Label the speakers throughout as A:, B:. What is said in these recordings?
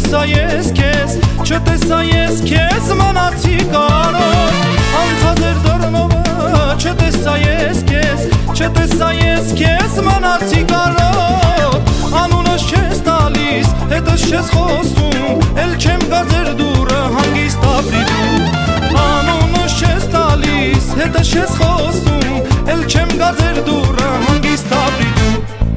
A: Չտեսա ես քեզ, չտեսա ես քեզ մնացի կարոտ Անցած դռնովը չտեսա ես քեզ, չտեսա ես քեզ մնացի կարոտ Անունս չես տալիս, հետս չես խոսում Էլ չեմ գազեր դուրը հանգիստ ապրի դու Անունս չես տալիս, հետս չես խոսում Էլ չեմ գազեր դուրը հանգիստ ապրի դու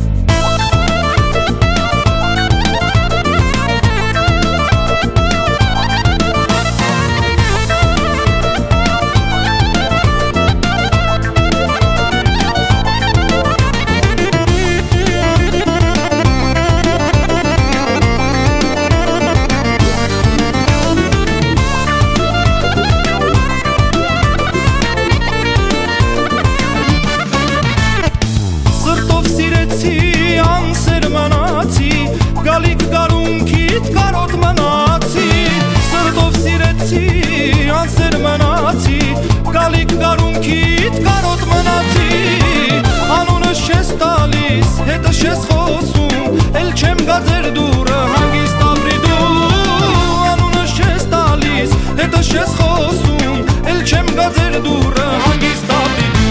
A: Գալիք գարունքիդ կարոտ մնացի Սրտով սիրեցի, անսեր մնացի Գալիք գարունքիդ կարոտ մնացի Անունս չես տալիս, հետս չես խոսում Էլ չեմ գազեր դուրը հանգիստ ապրի դու Անունս չես տալիս, հետս չես խոսում Էլ չեմ գազեր դուրը հանգիստ ապրի դու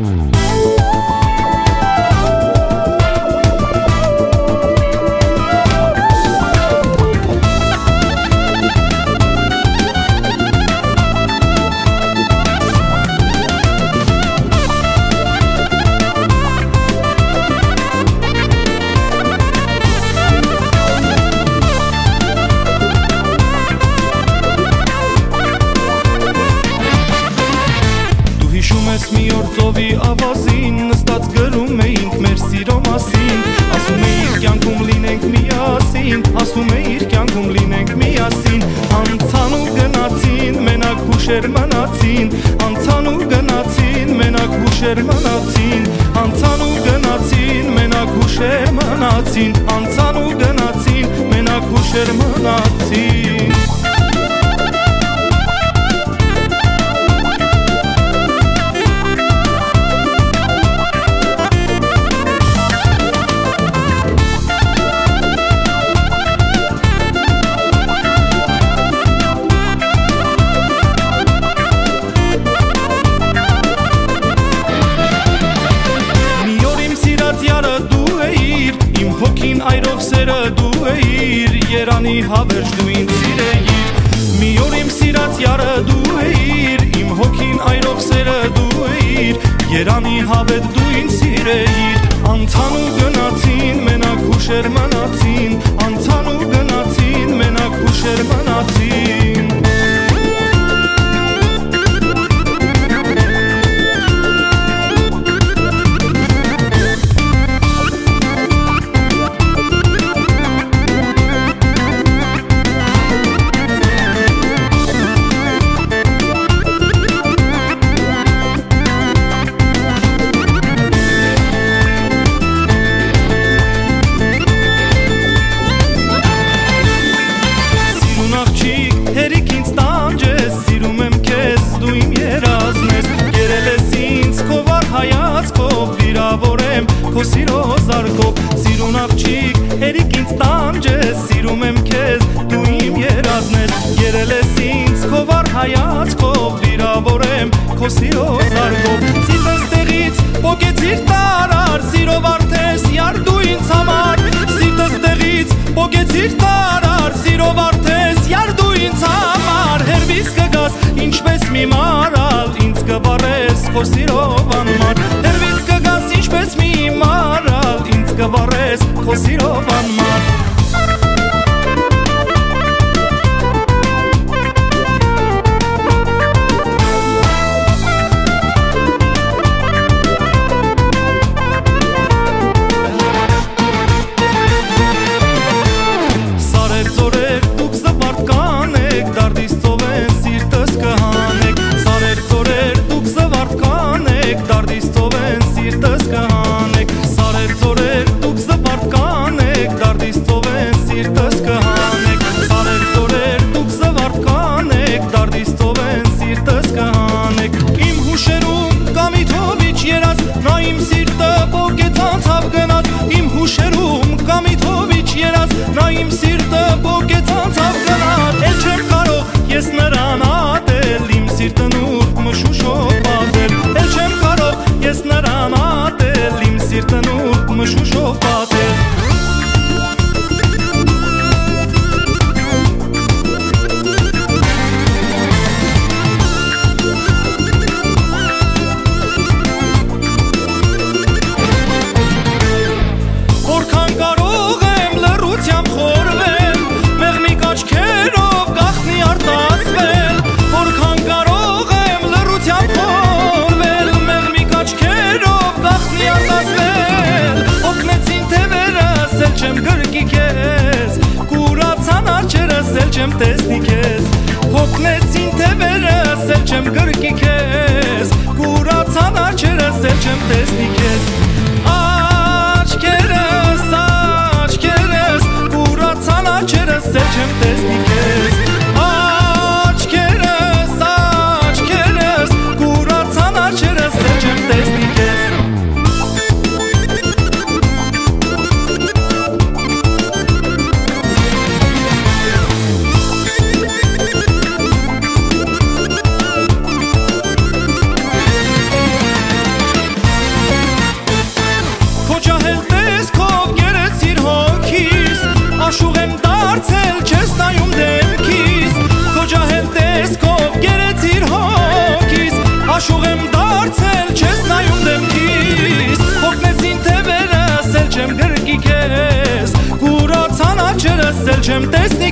A: Մի օր ծովի ավազին նստած գրում էինք մեր սիրո մասին Ասում էիր կյանքում լինենք միասին Ասում էիր կյանքում լինենք միասին Անցան ու գնացին, մենակ հուշեր մնացին Անցան ու գնացին, մենակ հուշեր մնացին Անցան ու գնացին, մենակ հուշեր մնացին Անցան ու գնացին, մենակ հուշեր մնացին Հոգին այրող սերը դու էիր, երանի հավերժ դու ինձ սիրեիր Մի օր իմ սիրած յարը դու էիր, իմ հոգին այրող սերը դու էիր Երանի հավետ դու ինձ սիրեիր Անցան ու գնացին, մենակ հուշեր մնացին Անցան ու գնացին, մենակ հուշեր մնացին Քո սիրո զարկով Սիրուն աղջիկ, հերիք ինձ տանջես Սիրում եմ քեզ, դու իմ երազն ես Երել ես ինձ քո վառ հայացքով Վիրավորեմ քո սիրո զարկով Սիրտս տեղից պոկեցիր տարար Սիրով արդես յար դու ինձ համար Սիրտս տեղից պոկեցիր տարար Սիրով արդես յար դու ինձ համար Հերվիս կգաս, ինչպես մի մարալ Ինձ կվառես քո սիրով անմար Հերվիս կգաս, ինչպես մի մարալ Ինձ կվառես քո սիրով անմար Նա իմ սիրտը բոգեց անց գրկի քեզ Կուրացան աչքերս էլ չեմ տեսնի քեզ Աչքերս, աչքերս Կուրացան աչքերս էլ չեմ տեսնի քեզ Աչքերս, աչքերս Կուրացան աչքերս էլ չեմ տեսնի քեզ Աշուղ եմ դարձել, չես նայում դեմքիս Քո ջահել տեսքով գերեցիր հոգիս Աշուղ եմ դարձել, չես նայում դեմքիս Հոգնեցին թևերս, էլ չեմ գրկի քեզ Կուրացան աչքերս, էլ չեմ տեսնի